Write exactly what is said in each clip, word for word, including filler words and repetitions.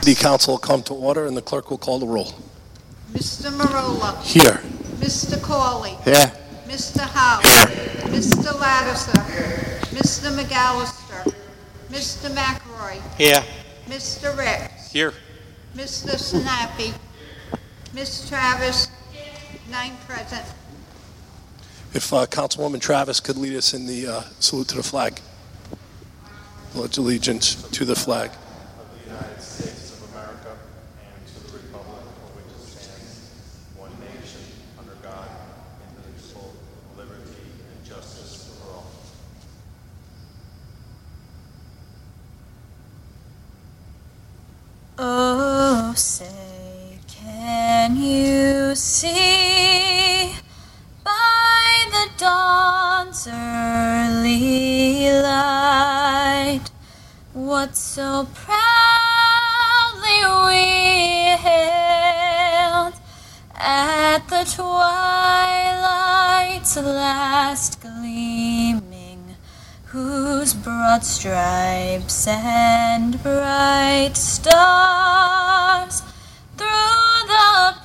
The council will come to order and the clerk will call the roll. Mister Marola. Here. Mister Corley. Here. Mister Howe. Here. Mister Lattiser. Mister McAllister. Mister McElroy. Here. Mister Ricks. Here. Mister Sinapi. Miss Travis. Nine present. If uh, Councilwoman Travis could lead us in the uh, salute to the flag. Pledge allegiance to the flag. Of the United States of America and to the republic for which it stands, one nation, under God, indivisible, with liberty and justice for all. Oh, say, can you see by the dawn's early light what so proudly we hailed at the twilight's last gleaming, whose broad stripes and bright stars through the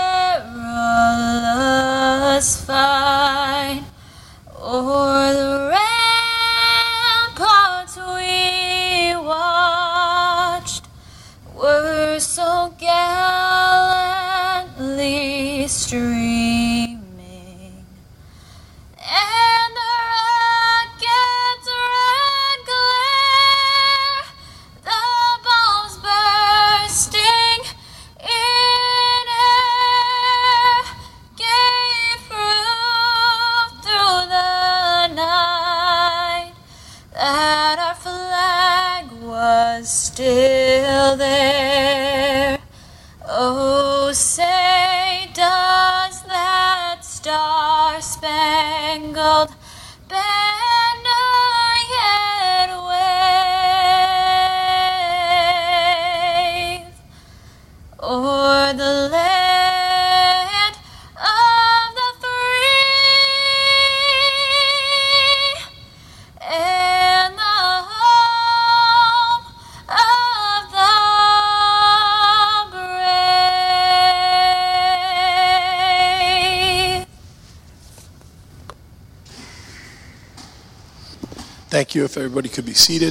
perilous fight o'er the ramparts we watched were so gallantly streaming, and the rocket's red glare, the bombs bursting in air, gave proof through the night that our flag was still there. Oh, say, does that star-spangled banner yet wave o'er the land of the free and the home of the brave? Thank you. If everybody could be seated.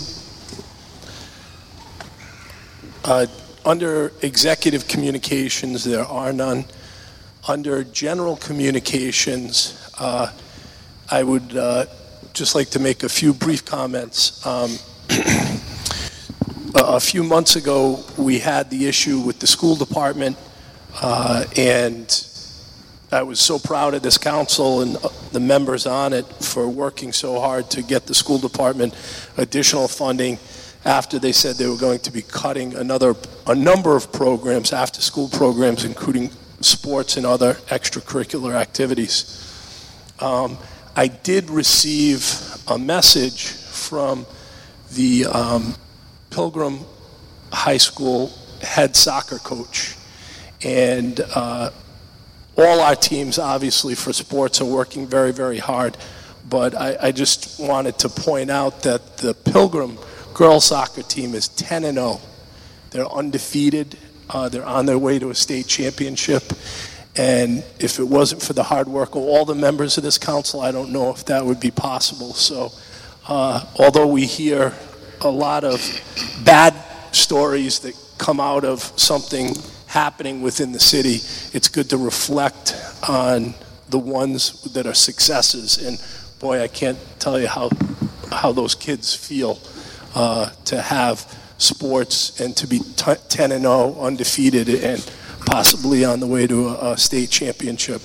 Uh, under executive communications, there are none. Under general communications, uh, I would uh, just like to make a few brief comments. Um, a a few months ago, we had the issue with the school department, uh, and I was so proud of this council and the members on it for working so hard to get the school department additional funding after they said they were going to be cutting another a number of programs, after school programs, including sports and other extracurricular activities. Um, I did receive a message from the um, Pilgrim High School head soccer coach, and uh, all our teams, obviously, for sports are working very, very hard. But I, I just wanted to point out that the Pilgrim girls soccer team is ten and oh. They're undefeated. Uh, they're on their way to a state championship. And if it wasn't for the hard work of all the members of this council, I don't know if that would be possible. So uh, although we hear a lot of bad stories that come out of something happening within the city, it's good to reflect on the ones that are successes. And boy, I can't tell you how how those kids feel uh, to have sports and to be ten and oh, undefeated, and possibly on the way to a, a state championship.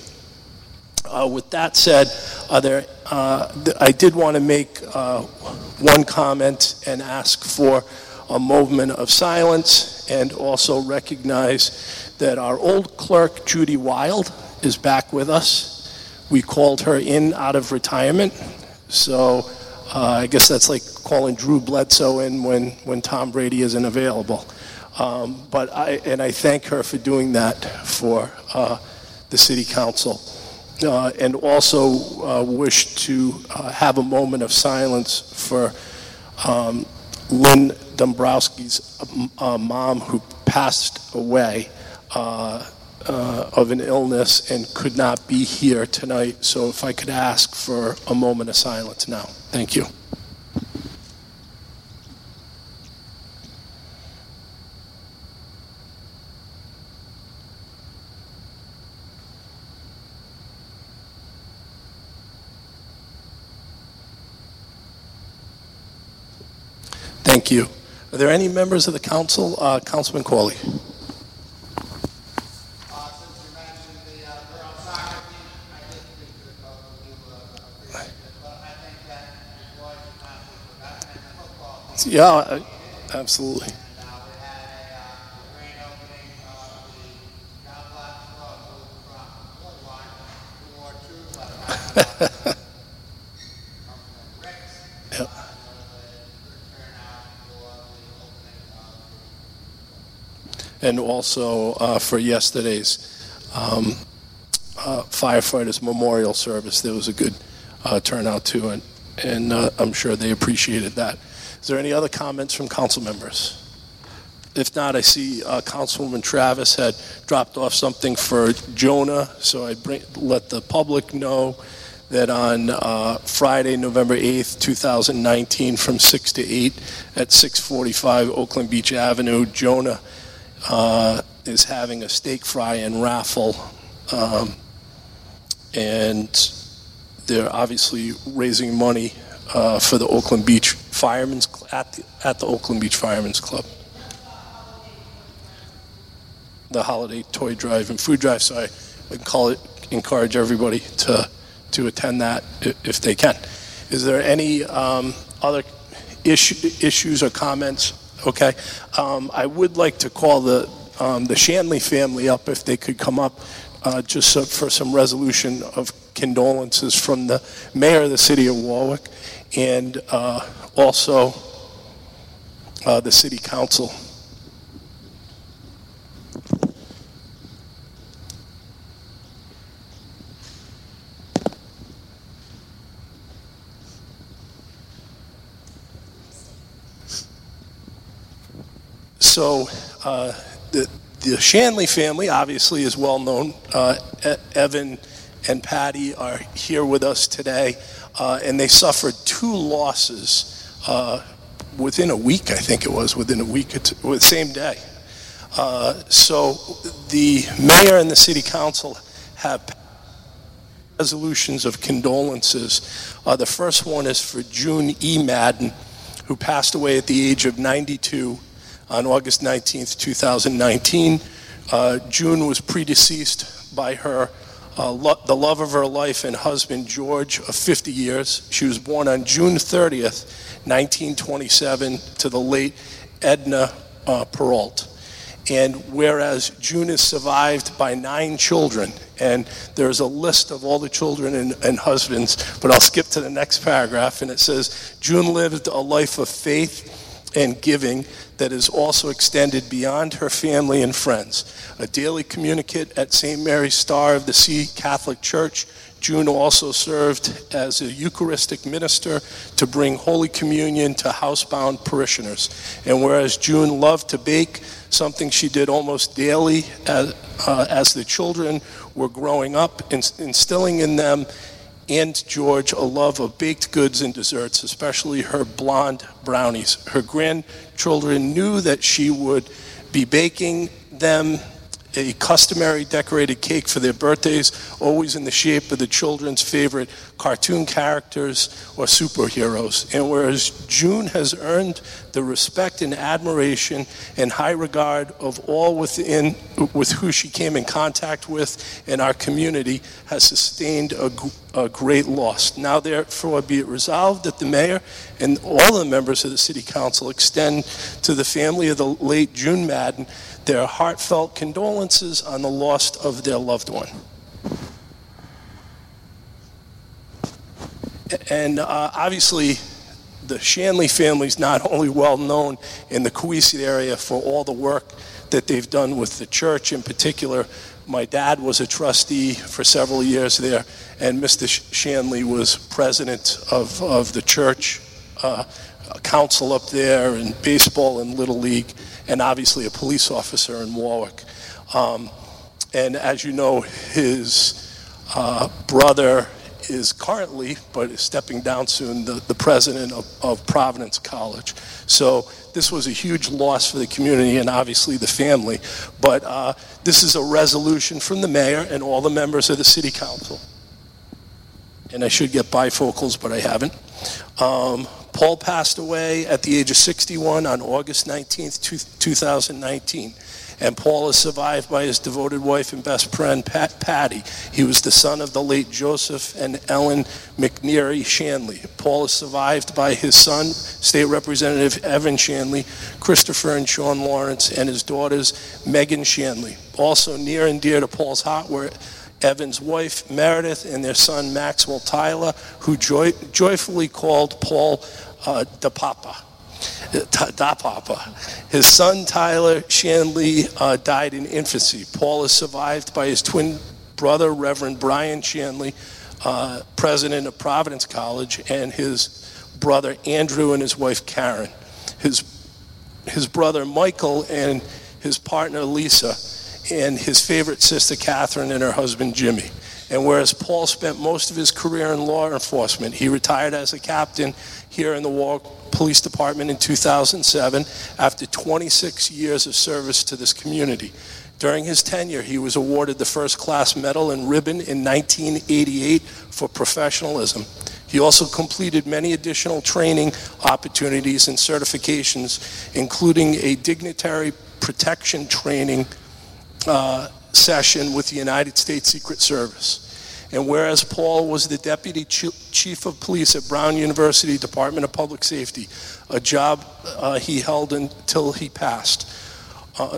Uh, with that said, are there, uh, th- I did want to make uh, one comment and ask for a moment of silence, and also recognize that our old clerk, Judy Wild, is back with us. We called her in out of retirement, so uh, I guess that's like calling Drew Bledsoe in when, when Tom Brady isn't available. Um, but I, and I thank her for doing that for uh, the city council. Uh, and also uh, wish to uh, have a moment of silence for um, Lynn Dombrowski's uh, mom, who passed away uh, uh, of an illness and could not be here tonight. So if I could ask for a moment of silence now. Thank you. Thank you. Are there any members of the council? Uh, Councilman Corley. Uh, since you mentioned the uh, girls soccer team, I did speak to the coach and he will appreciate it. But I think that his boys are confident with that and the football team. Yeah, uh, absolutely. And uh, we had a uh, grand opening of the John Black Club who from Woodline who wore two left. Yep. And also uh, for yesterday's um, uh, firefighters memorial service, there was a good uh, turnout too, and, and uh, I'm sure they appreciated that. Is there any other comments from council members? If not, I see uh, Councilwoman Travis had dropped off something for Jonah, so I bring, let the public know that on uh, Friday, November eighth, two thousand nineteen, from six to eight at six forty-five Oakland Beach Avenue, Jonah Uh, is having a steak fry and raffle, um, and they're obviously raising money uh, for the Oakland Beach Firemen's Cl- at the, at the Oakland Beach Firemen's Club. The holiday toy drive and food drive. So I, I call it encourage everybody to to attend that if, if they can. Is there any um, other issue, issues or comments? Okay, um, I would like to call the um, the Shanley family up if they could come up uh, just so, for some resolution of condolences from the mayor of the city of Warwick and uh, also uh, the city council. So uh, the, the Shanley family obviously is well known. Uh, Evan and Patty are here with us today, uh, and they suffered two losses uh, within a week, I think it was, within a week, it's, with the same day. Uh, so the mayor and the city council have resolutions of condolences. Uh, the first one is for June E. Madden, who passed away at the age of ninety-two on August nineteenth, two thousand nineteen. Uh, June was predeceased by her, uh, lo- the love of her life and husband, George, of fifty years. She was born on June thirtieth, nineteen twenty-seven, to the late Edna uh, Peralt. And whereas June is survived by nine children, and there's a list of all the children and, and husbands, but I'll skip to the next paragraph, and it says, June lived a life of faith and giving that is also extended beyond her family and friends. A daily communicant at Saint Mary's Star of the Sea Catholic Church, June also served as a Eucharistic minister to bring Holy Communion to housebound parishioners. And whereas June loved to bake, something she did almost daily as, uh, as the children were growing up, instilling in them and George a love of baked goods and desserts, especially her blonde brownies. Her grandchildren knew that she would be baking them a customary decorated cake for their birthdays, always in the shape of the children's favorite cartoon characters or superheroes. And whereas June has earned the respect and admiration and high regard of all within with who she came in contact with in our community, has sustained a, a great loss. Now therefore be it resolved that the mayor and all the members of the city council extend to the family of the late June Madden their heartfelt condolences on the loss of their loved one. And uh, obviously, the Shanley family is not only well known in the Coeusett area for all the work that they've done with the church. In particular, my dad was a trustee for several years there, and Mister Shanley was president of, of the church uh, council up there, and baseball and Little League, and obviously a police officer in Warwick. Um, and as you know, his uh, brother is currently, but is stepping down soon, the, the president of, of Providence College. So this was a huge loss for the community and obviously the family. But uh, this is a resolution from the mayor and all the members of the city council. And I should get bifocals, but I haven't. Um, Paul passed away at the age of sixty-one on August nineteenth, two thousand nineteen. And Paul is survived by his devoted wife and best friend, Pat, Patty. He was the son of the late Joseph and Ellen McNeary Shanley. Paul is survived by his son, State Representative Evan Shanley, Christopher and Sean Lawrence, and his daughters, Megan Shanley. Also near and dear to Paul's heart were Evan's wife, Meredith, and their son, Maxwell Tyler, who joy, joyfully called Paul uh, Da Papa. Da Papa. His son, Tyler Shanley, uh, died in infancy. Paul is survived by his twin brother, Reverend Brian Shanley, uh, president of Providence College, and his brother, Andrew, and his wife, Karen. His, his brother, Michael, and his partner, Lisa, and his favorite sister, Catherine, and her husband, Jimmy. And whereas Paul spent most of his career in law enforcement, he retired as a captain here in the Warwick Police Department in two thousand seven after twenty-six years of service to this community. During his tenure, he was awarded the First Class Medal and Ribbon in nineteen eighty-eight for professionalism. He also completed many additional training opportunities and certifications, including a dignitary protection training uh, session with the United States Secret Service. And whereas Paul was the Deputy Chief of Police at Brown University Department of Public Safety, a job uh, he held until he passed. Uh,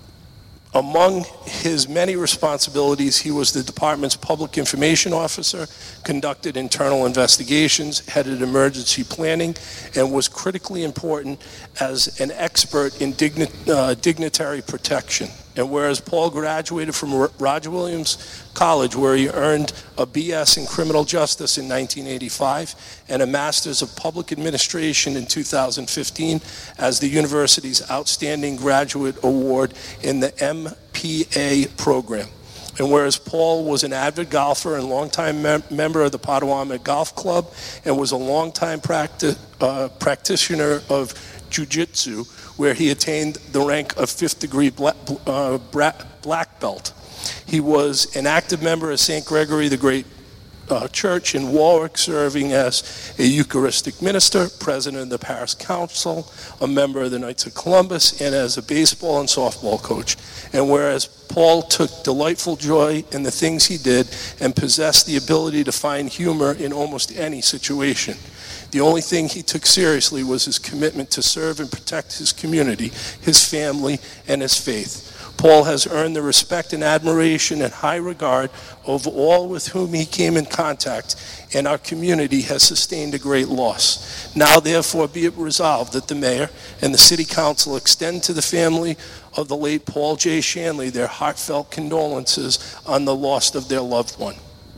among his many responsibilities, he was the department's public information officer, conducted internal investigations, headed emergency planning, and was critically important as an expert in digni uh, dignitary protection. And whereas Paul graduated from Roger Williams College, where he earned a B S in criminal justice in nineteen eighty-five and a Master's of Public Administration in two thousand fifteen as the university's Outstanding Graduate Award in the M P A program. And whereas Paul was an avid golfer and longtime mem member of the Potawatomi Golf Club and was a longtime practi uh, practitioner of jiu-jitsu, where he attained the rank of fifth degree black, uh, black belt. He was an active member of Saint Gregory the Great uh, Church in Warwick, serving as a Eucharistic minister, president of the Parish Council, a member of the Knights of Columbus, and as a baseball and softball coach. And whereas Paul took delightful joy in the things he did and possessed the ability to find humor in almost any situation. The only thing he took seriously was his commitment to serve and protect his community, his family, and his faith. Paul has earned the respect and admiration and high regard of all with whom he came in contact, and our community has sustained a great loss. Now, therefore, be it resolved that the mayor and the city council extend to the family of the late Paul J. Shanley their heartfelt condolences on the loss of their loved one.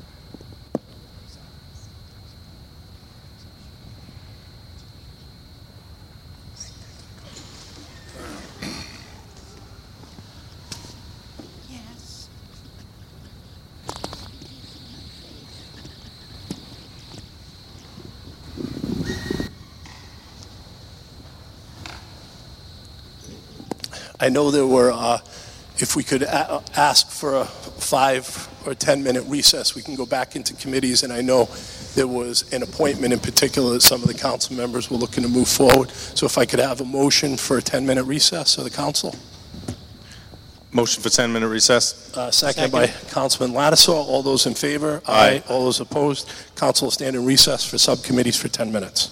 Yes. I know there were, uh, if we could a ask for a five or ten minute recess, we can go back into committees, and I know there was an appointment in particular that some of the council members were looking to move forward. So if I could have a motion for a ten minute recess of the council. Motion for ten minute recess. Uh, seconded by Councilman Lattisaw. All those in favor? Aye. All those opposed? Council will stand in recess for subcommittees for ten minutes.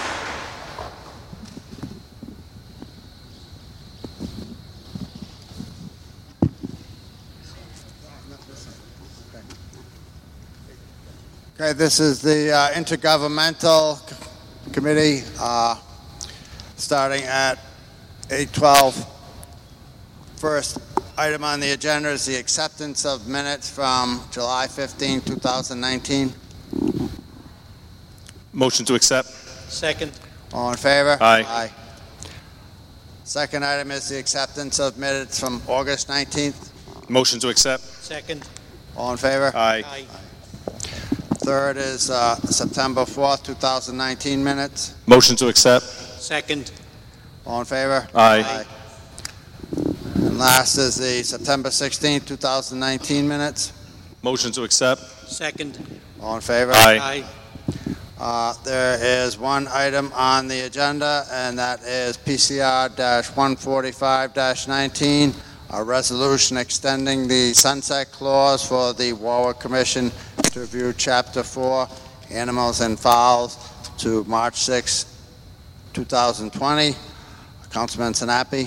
Okay, this is the uh, Intergovernmental Committee, uh, starting at eight twelve. First item on the agenda is the acceptance of minutes from July fifteenth, two thousand nineteen. Motion to accept. Second. All in favor? Aye. Second item is the acceptance of minutes from August nineteenth. Motion to accept. Second. All in favor? Aye. Aye. Third is uh, September fourth, two thousand nineteen minutes. Motion to accept. Second. All in favor? Aye. And last is the September sixteenth, two thousand nineteen minutes. Motion to accept. Second. All in favor? Aye. Uh, There is one item on the agenda, and that is P C R one forty-five nineteen, a resolution extending the sunset clause for the Warwick Commission to review Chapter four, Animals and Fowls, to March sixth, two thousand twenty. Councilman Sinapi.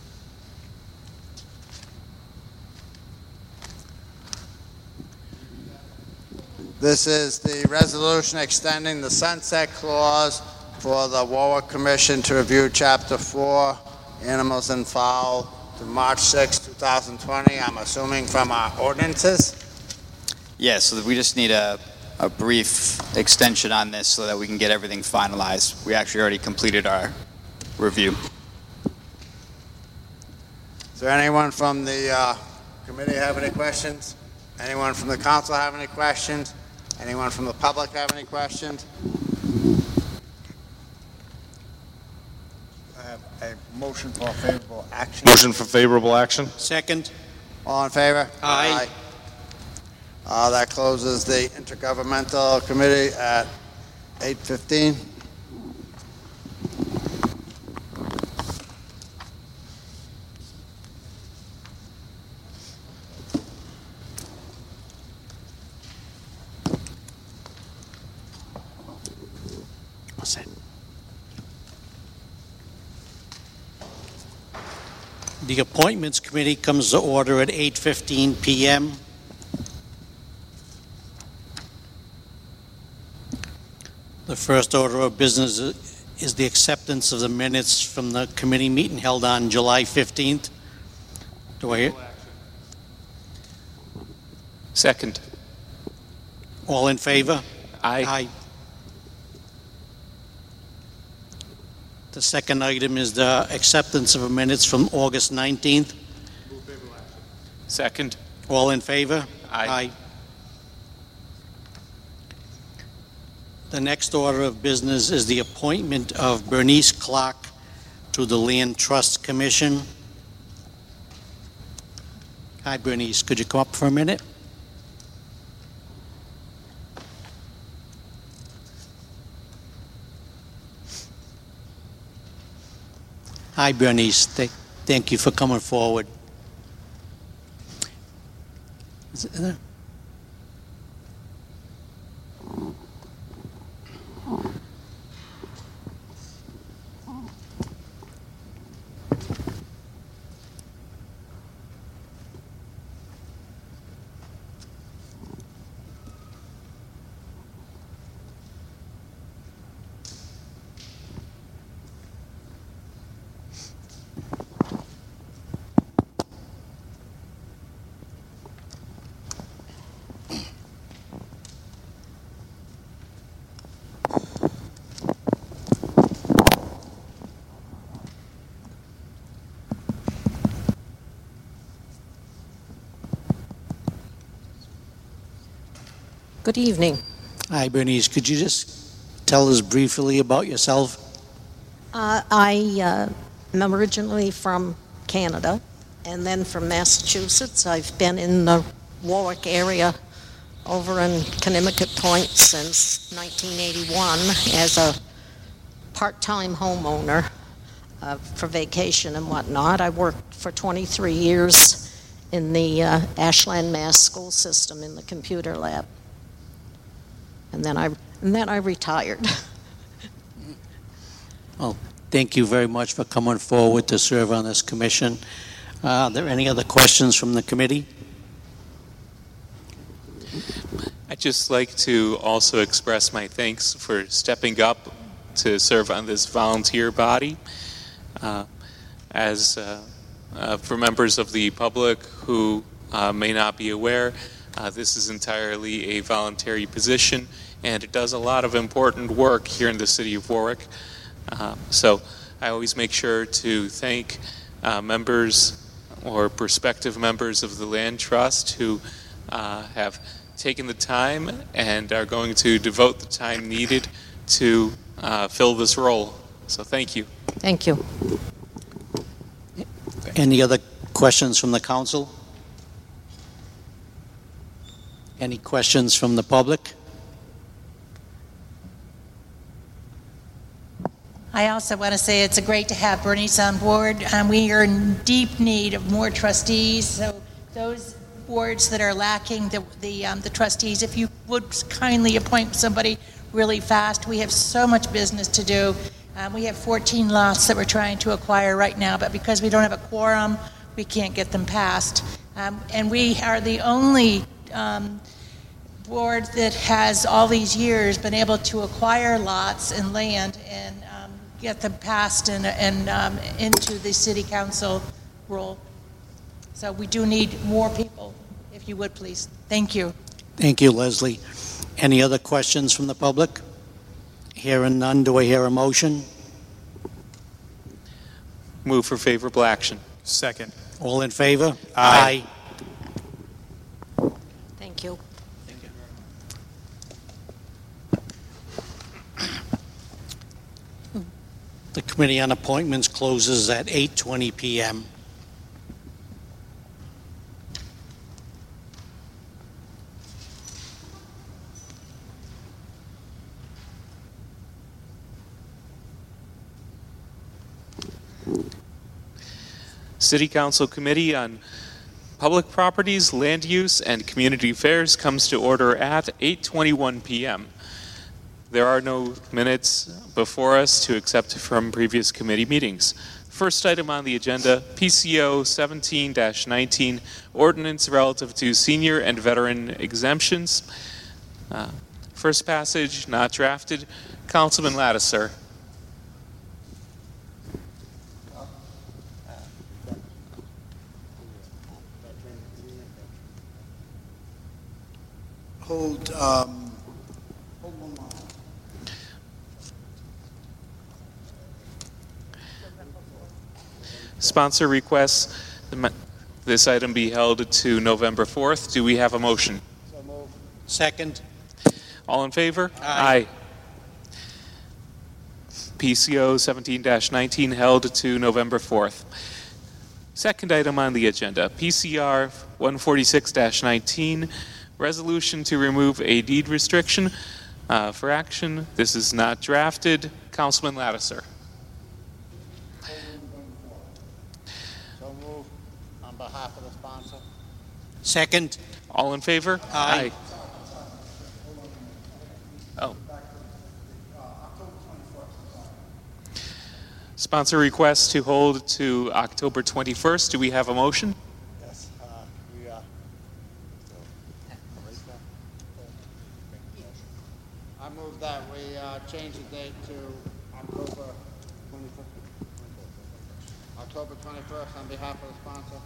This is the resolution extending the sunset clause for the Warwick Commission to review Chapter four, Animals and Fowl, to March sixth, two thousand twenty, I'm assuming from our ordinances. Yeah, so we just need a, a brief extension on this so that we can get everything finalized. We actually already completed our review. Is there anyone from the uh, committee have any questions? Anyone from the council have any questions? Anyone from the public have any questions? I have a motion for favorable action. Motion for favorable action. Second. All in favor? Aye. Uh, that closes the intergovernmental committee at eight fifteen. The Appointments Committee comes to order at eight fifteen p m The first order of business is the acceptance of the minutes from the committee meeting held on July fifteenth. Do I hear? Second. All in favor? Aye. The second item is the acceptance of minutes from August nineteenth. Second. All in favor? Aye. The next order of business is the appointment of Bernice Clark to the Land Trust Commission. Hi, Bernice. Could you come up for a minute? Hi, Bernice. Th- Thank you for coming forward. Is it there? Good evening. Hi, Bernice. Could you just tell us briefly about yourself? Uh, I uh, am originally from Canada and then from Massachusetts. I've been in the Warwick area over in Conimicut Point since nineteen eighty-one as a part-time homeowner uh, for vacation and whatnot. I worked for twenty-three years in the uh, Ashland, Mass school system in the computer lab. And then I and then I retired. Well, thank you very much for coming forward to serve on this commission. Uh, are there any other questions from the committee? I'd just like to also express my thanks for stepping up to serve on this volunteer body. Uh, as uh, uh, for members of the public who uh, may not be aware, uh, this is entirely a voluntary position, and it does a lot of important work here in the city of Warwick. Uh, so I always make sure to thank uh, members or prospective members of the Land Trust who uh, have taken the time and are going to devote the time needed to uh, fill this role. So thank you. Thank you. Any other questions from the council? Any questions from the public? I also want to say it's great to have Bernice on board. Um, we are in deep need of more trustees, so those boards that are lacking, the, the, um, the trustees, if you would kindly appoint somebody really fast. We have so much business to do. Um, we have fourteen lots that we're trying to acquire right now, but because we don't have a quorum, we can't get them passed. Um, and we are the only um, board that has all these years been able to acquire lots and land and um, get them passed and, and um, into the city council role. So we do need more people, if you would please. Thank you. Thank you, Leslie. Any other questions from the public? Hearing none, do I hear a motion? Move for favorable action. Second. All in favor? Aye. Thank you. The Committee on Appointments closes at eight twenty p m City Council Committee on Public Properties, Land Use, and Community Affairs comes to order at eight twenty-one p m There are no minutes before us to accept from previous committee meetings. First item on the agenda, P C O seventeen dash nineteen, ordinance relative to senior and veteran exemptions. Uh, first passage, not drafted. Councilman Lattiser. Hold, um, hold one moment. Sponsor requests this item be held to November fourth. Do we have a motion? So move. Second. All in favor? Aye. Aye. P C O seventeen dash nineteen held to November fourth. Second item on the agenda, P C R one forty-six dash nineteen, resolution to remove a deed restriction uh, for action. This is not drafted. Councilman Lattiser. So move on behalf of the sponsor. Second. All in favor? Aye. Oh. Sponsor request to hold to October twenty-first. Do we have a motion? Yes, uh, we, uh, I move that we, uh, change the date to October twenty-first. October twenty-first on behalf of the sponsor.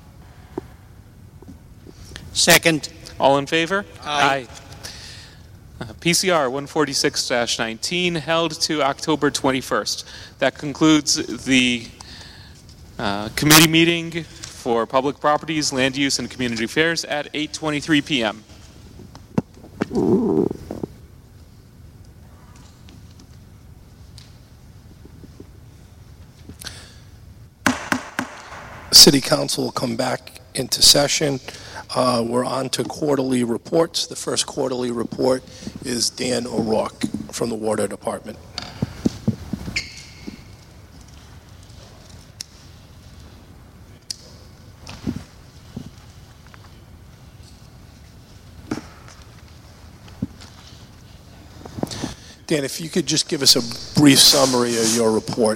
Second. All in favor? Aye. Aye. Uh, P C R one forty-six dash nineteen held to October twenty-first. That concludes the uh, committee meeting for Public Properties, Land Use, and Community Affairs at eight twenty-three p m City Council will come back into session. Uh, we're on to quarterly reports. The first quarterly report is Dan O'Rourke from the Water Department. Dan, if you could just give us a brief summary of your report.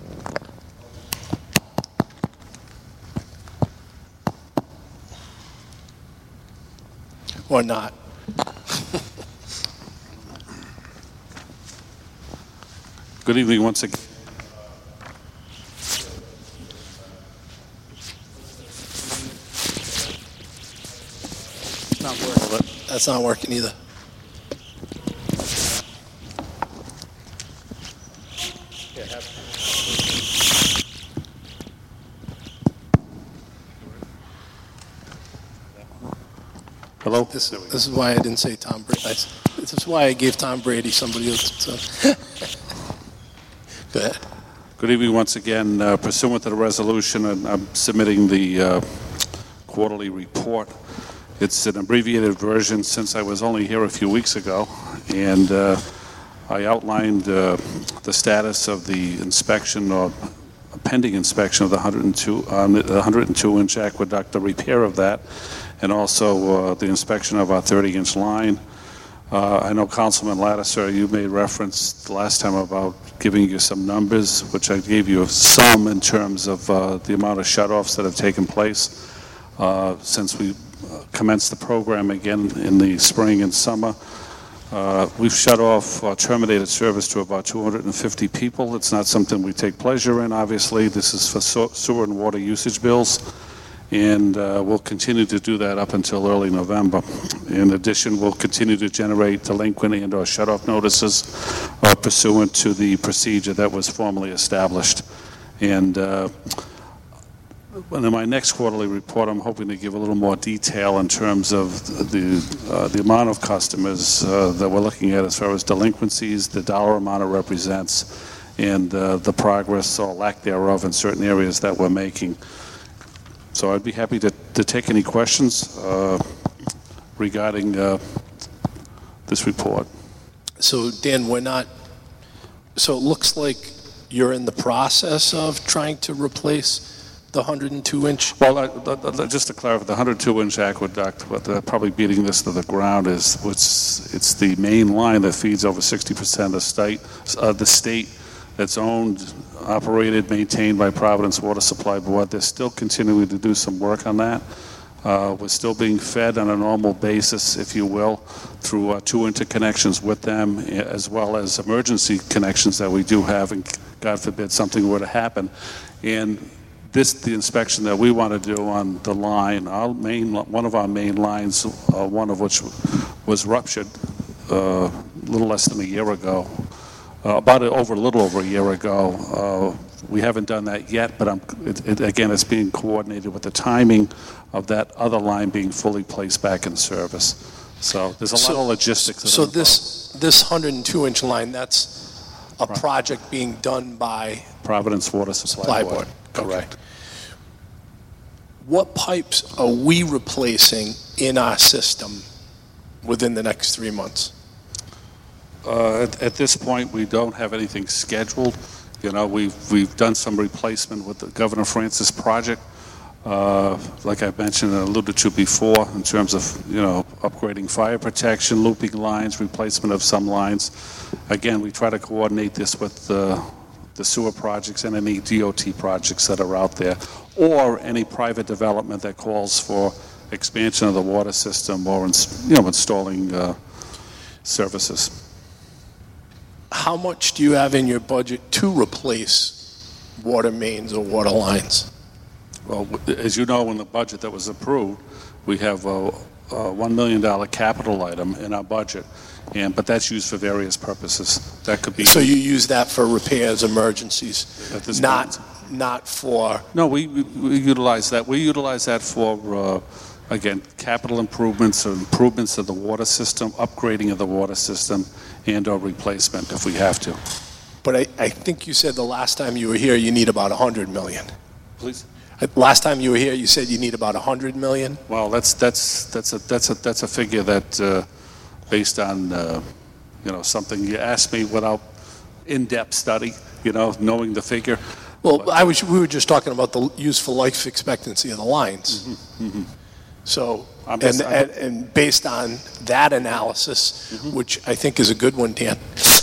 Or not. Good evening once again. It's not working. That's not working either. Yeah, have Hello? This, this is why I didn't say Tom Brady. I, this is why I gave Tom Brady somebody else. So. Go ahead. Good evening once again. Uh, pursuant to the resolution, and I'm submitting the uh, quarterly report. It's an abbreviated version since I was only here a few weeks ago, and uh, I outlined uh, the status of the inspection or pending inspection of the one hundred two, uh, the one hundred two inch aqueduct, the repair of that, and also uh, the inspection of our thirty inch line. Uh, I know Councilman Lattiser, you made reference last time about giving you some numbers, which I gave you some in terms of uh, the amount of shutoffs that have taken place uh, since we commenced the program again in the spring and summer. Uh, we've shut off or terminated service to about two hundred fifty people. It's not something we take pleasure in, obviously. This is for sewer and water usage bills, and uh, we'll continue to do that up until early November. In addition, we'll continue to generate delinquent and or shut-off notices uh, pursuant to the procedure that was formally established. And uh, in my next quarterly report, I'm hoping to give a little more detail in terms of the uh, the amount of customers uh, that we're looking at as far as delinquencies, the dollar amount it represents, and uh, the progress or lack thereof in certain areas that we're making. So I'd be happy to, to take any questions uh, regarding uh, this report. So Dan, we're not, so it looks like you're in the process of trying to replace the one hundred two inch? Well, uh, uh, just to clarify, the one hundred two inch aqueduct, but uh, probably beating this to the ground is, it's, it's the main line that feeds over sixty percent of the state, uh, the state that's owned, operated, maintained by Providence Water Supply Board. They're still continuing to do some work on that. Uh, we're still being fed on a normal basis, if you will, through uh, two interconnections with them, as well as emergency connections that we do have, and God forbid something were to happen. And this, the inspection that we want to do on the line, our main, one of our main lines, uh, one of which was ruptured uh, a little less than a year ago, uh, about a, over a little over a year ago. Uh, we haven't done that yet, but I'm, it, it, again, it's being coordinated with the timing of that other line being fully placed back in service. So there's a So- lot of logistics. that So are this, this one hundred two inch line, that's a project being done by involved. Providence Water Supply, Supply Board. Board? Correct. What pipes are we replacing in our system within the next three months? Uh, at, at this point, we don't have anything scheduled. You know, we've we've done some replacement with the Governor Francis project, uh, like I mentioned and alluded to before, in terms of, you know, upgrading fire protection, looping lines, replacement of some lines. Again, we try to coordinate this with the, the sewer projects and any D O T projects that are out there, or any private development that calls for expansion of the water system or, ins- you know, installing uh, services. How much do you have in your budget to replace water mains or water lines? Well, w- as you know, in the budget that was approved, we have a, a one million dollars capital item in our budget, and but that's used for various purposes. That could be. So you use that for repairs, emergencies, At this not, not for, No, we, we we utilize that. We utilize that for, uh, again, capital improvements or improvements of the water system, upgrading of the water system, and or replacement if we have to. but I, I think you said the last time you were here, you need about one hundred million. Please. Last time you were here, you said you need about one hundred million? Well, that's that's that's a that's a that's a figure that, uh, based on uh, you know, something you asked me without in-depth study, you know, knowing the figure. Well, I was, we were just talking about the useful life expectancy of the lines. Mm-hmm. So, I'm and, just- and, and based on that analysis, Mm-hmm. which I think is a good one, Dan,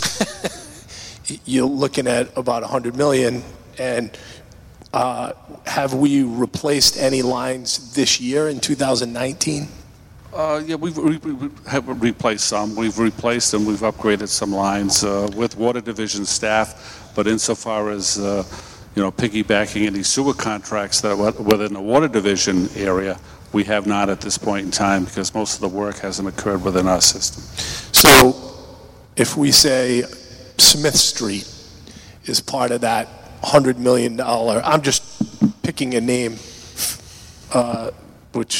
you're looking at about one hundred million, and uh, have we replaced any lines this year in two thousand nineteen? Uh, yeah, we've we, we have replaced some. We've replaced and we've upgraded some lines uh, with Water Division staff. But insofar as uh, you know, piggybacking any sewer contracts that were within the Water Division area, we have not at this point in time, because most of the work hasn't occurred within our system. So, if we say Smith Street is part of that one hundred million dollars, I'm just picking a name, uh, which,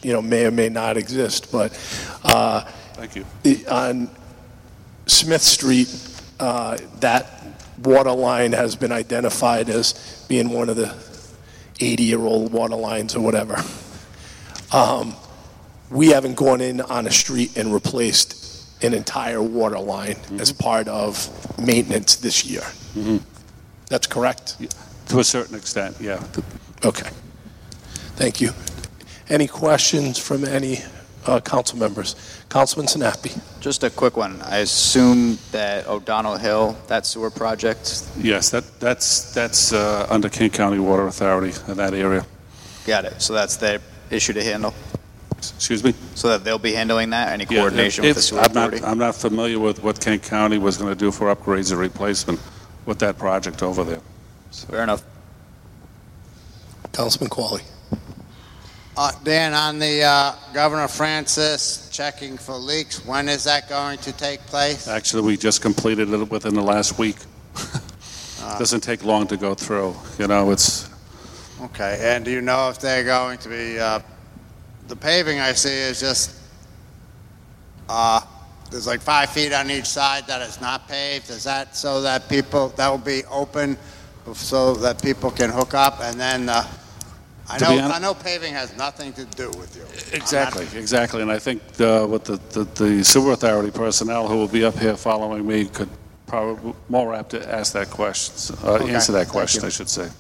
you know, may or may not exist, but uh, Thank you. the- on Smith Street, uh, that water line has been identified as being one of the eighty-year-old water lines or whatever. Um, we haven't gone in on a street and replaced an entire water line as part of maintenance this year. Mhm. That's correct? To a certain extent, yeah. Okay. Thank you. Any questions from any uh, council members? Councilman Sinapi. Just a quick one. I assume that O'Donnell Hill, that sewer project, Yes, that, that's, that's uh, under Kane County Water Authority in that area. got it. So that's their issue to handle? Excuse me? So that they'll be handling that? Any Yeah, coordination if- with the sewer I'm not, authority? I'm not familiar with what Kane County was going to do for upgrades or replacement with that project over there. Fair enough. Councilman Qualley. Uh, Dan, on the uh, Governor Francis checking for leaks, when is that going to take place? Actually, we just completed it within the last week. Uh, Doesn't take long to go through, you know, it's, Okay, and do you know if they're going to be, uh, the paving I see is just, uh, there's like five feet on each side that it's not paved. Is that so that people, that will be open so that people can hook up? And then, uh, I To know, be hon- I know paving has nothing to do with you. exactly, exactly. And I think uh, with the, the, the sewer authority personnel who will be up here following me could probably more apt to ask that question, uh, Okay, answer that thank question, you. I should say.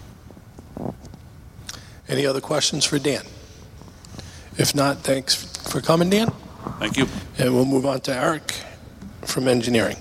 Any other questions for Dan? If not, thanks for coming, Dan. Thank you. And we'll move on to Eric from engineering.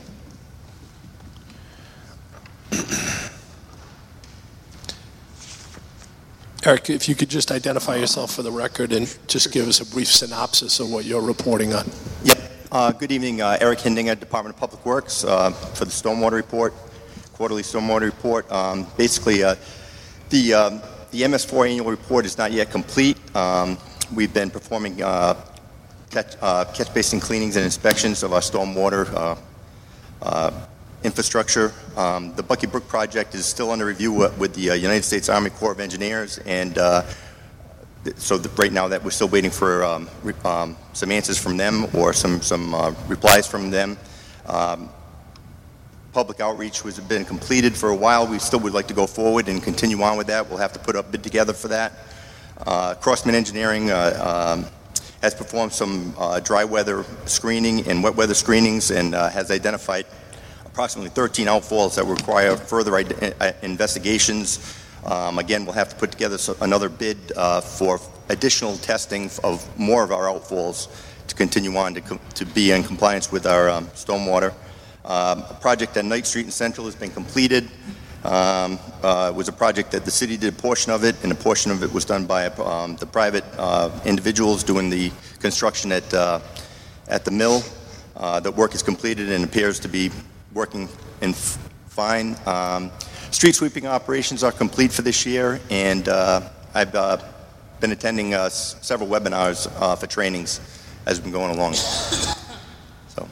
Eric, if you could just identify yourself for the record and just give us a brief synopsis of what you're reporting on. Yep. Uh, Good evening, uh, Eric Hindinger, Department of Public Works, uh, for the Stormwater Report, Quarterly Stormwater Report. Um, Basically, uh, the um, the M S four Annual Report is not yet complete. Um, We've been performing uh, catch uh, catch basin cleanings and inspections of our stormwater uh, uh, infrastructure. Um, The Bucky Brook project is still under review with with the uh, United States Army Corps of Engineers, and uh, so the, right now that we're still waiting for um, re, um, some answers from them or some some uh, replies from them. Um, public outreach has been completed for a while. We still would like to go forward and continue on with that. We'll have to put a bid together for that. Uh, Crossman Engineering uh, um, has performed some uh, dry weather screening and wet weather screenings and uh, has identified approximately thirteen outfalls that require further ide- investigations. Um, again, we'll have to put together so- another bid uh, for additional testing of more of our outfalls to continue on to, com- to be in compliance with our um, stormwater. Um, a project at Knight Street and Central has been completed. Um, uh, it was a project that the city did a portion of it, and a portion of it was done by um, the private uh, individuals doing the construction at uh, at the mill. Uh, the work is completed and appears to be working in f- fine. Um, street sweeping operations are complete for this year, and uh, I've uh, been attending uh, s- several webinars uh, for trainings as we've been going along. So.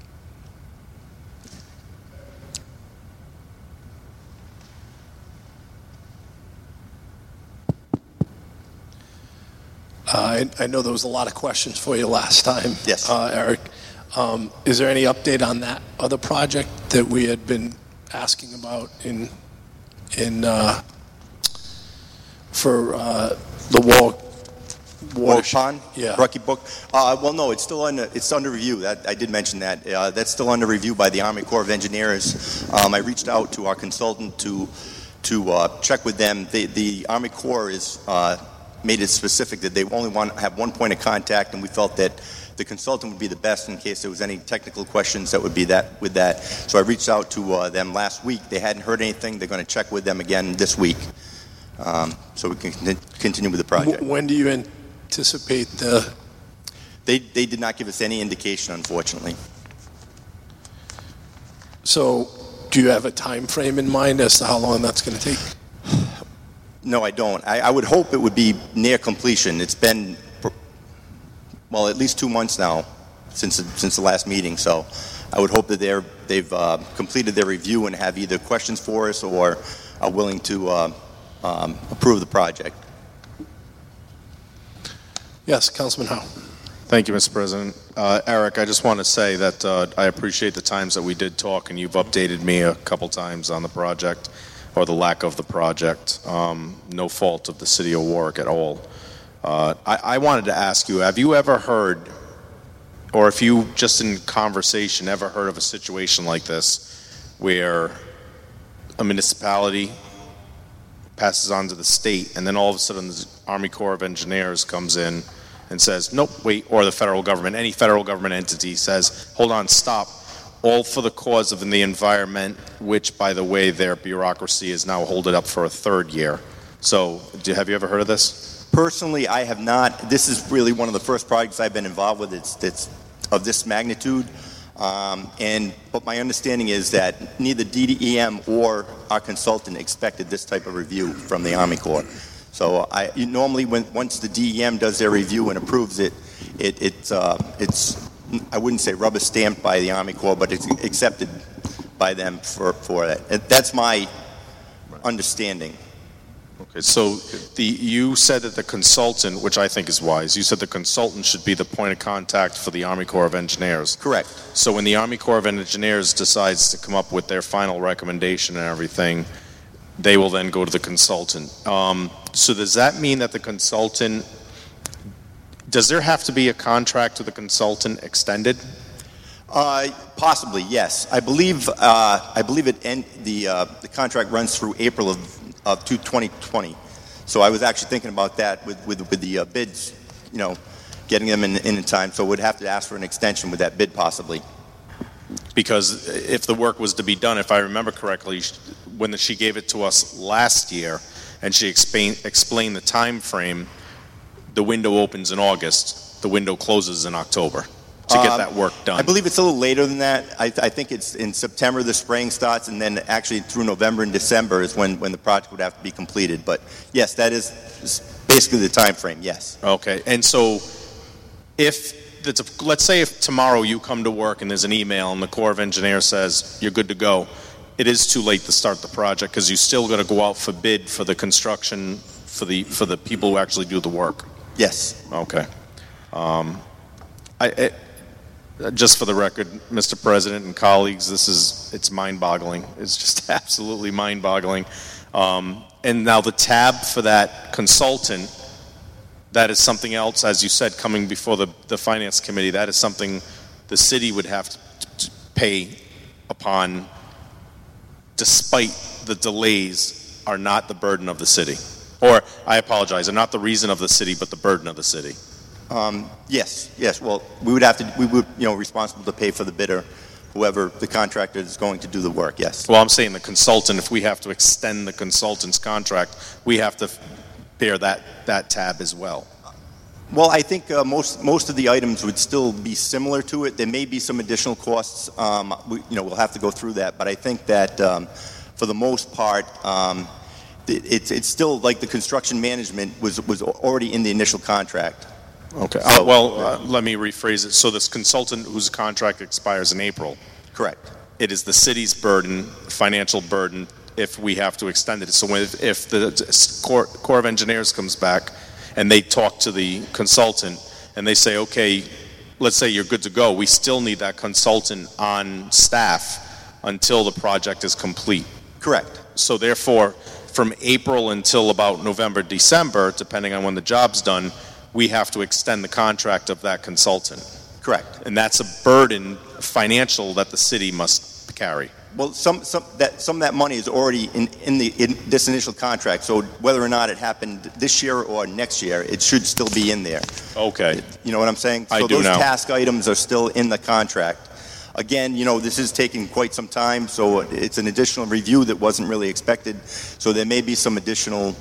Uh, I, I know there was a lot of questions for you last time. Yes. Uh, Eric, um, is there any update on that other project that we had been asking about in, in, uh, for, uh, the wall? Walk Pond? Yeah. Bucky Brook? Uh, well, no, it's still under, it's under review. That, I did mention that. Uh, that's still under review by the Army Corps of Engineers. Um, I reached out to our consultant to, to, uh, check with them. The, the Army Corps is, uh, made it specific that they only want to have one point of contact, and we felt that the consultant would be the best in case there was any technical questions that would be that with that. So I reached out to uh, them last week. They hadn't heard anything. They're going to check with them again this week, um, so we can con- continue with the project. W- When do you anticipate the, They they did not give us any indication, unfortunately. so do you have a time frame in mind as to how long that's going to take? No, I don't. I, I would hope it would be near completion. It's been, well, at least two months now since the, since the last meeting. So I would hope that they're, they've uh, completed their review and have either questions for us or are willing to uh, um, approve the project. Yes, Councilman Howe. Thank you, Mister President. Uh, Eric, I just want to say that uh, I appreciate the times that we did talk, and you've updated me a couple times on the project, or the lack of the project. Um, no fault of the city of Warwick at all. Uh, I, I wanted to ask you, have you ever heard, or if you just in conversation ever heard of a situation like this, where a municipality passes on to the state, and then all of a sudden the Army Corps of Engineers comes in and says, nope, wait, or the federal government, any federal government entity says, hold on, stop, all for the cause of the environment, which, by the way, their bureaucracy is now holding up for a third year. So, do, have you ever heard of this? Personally, I have not. This is really one of the first projects I've been involved with. It's, it's of this magnitude. Um, and but my understanding is that neither D D E M or our consultant expected this type of review from the Army Corps. So I you, normally, when once the D E M does their review and approves it, it it's uh, it's I wouldn't say rubber stamped by the Army Corps, but it's accepted by them for for that. And that's my understanding. Okay, so the you said that the consultant, which I think is wise, you said the consultant should be the point of contact for the Army Corps of Engineers. Correct. So when the Army Corps of Engineers decides to come up with their final recommendation and everything, they will then go to the consultant. Um, so does that mean that the consultant, does there have to be a contract with the consultant extended? Uh, possibly, yes. I believe uh, I believe it end, the uh, the contract runs through April of of twenty twenty. So I was actually thinking about that with with, with the uh, bids, you know, getting them in, in time. So we'd have to ask for an extension with that bid possibly. Because if the work was to be done, if I remember correctly, when she gave it to us last year and she explain, explained the time frame, the window opens in August, the window closes in October to get Um, that work done. I believe it's a little later than that. I, I think it's in September the spraying starts, and then actually through November and December is when, when the project would have to be completed. But yes, that is is basically the time frame, yes. Okay, and so if, it's a, let's say if tomorrow you come to work and there's an email and the Corps of Engineers says you're good to go, it is too late to start the project because you still got to go out for bid for the construction, for the for the people who actually do the work. Yes. Okay. Um, I, it, just for the record, Mister President and colleagues, this is, it's mind-boggling. It's just absolutely mind-boggling. Um, and now the tab for that consultant, that is something else, as you said, coming before the, the Finance Committee, that is something the city would have to, to pay upon, despite the delays are not the burden of the city. Or, I apologize, are not the reason of the city, but the burden of the city. Um, yes, yes. Well, we would have to, we would, you know, responsible to pay for the bidder, whoever the contractor is going to do the work, yes. Well, I'm saying the consultant, if we have to extend the consultant's contract, we have to bear that, that tab as well. Well, I think uh, most most of the items would still be similar to it. There may be some additional costs. Um, we, you know, we'll have to go through that. But I think that um, for the most part, um, it, it's it's still like the construction management was was already in the initial contract. Okay. So, uh, well, uh, let me rephrase it. So this consultant whose contract expires in April. Correct. It is the city's burden, financial burden, if we have to extend it. So if, if the Corps, Corps of Engineers comes back and they talk to the consultant and they say, okay, let's say you're good to go, we still need that consultant on staff until the project is complete. Correct. So therefore, from April until about November, December, depending on when the job's done, we have to extend the contract of that consultant. Correct. And that's a burden financial that the city must carry. Well, some some that some of that money is already in in the in this initial contract. So whether or not it happened this year or next year, it should still be in there. Okay. You know what I'm saying? I so do those now. task items are still in the contract. Again, you know, this is taking quite some time, so it's an additional review that wasn't really expected. So there may be some additional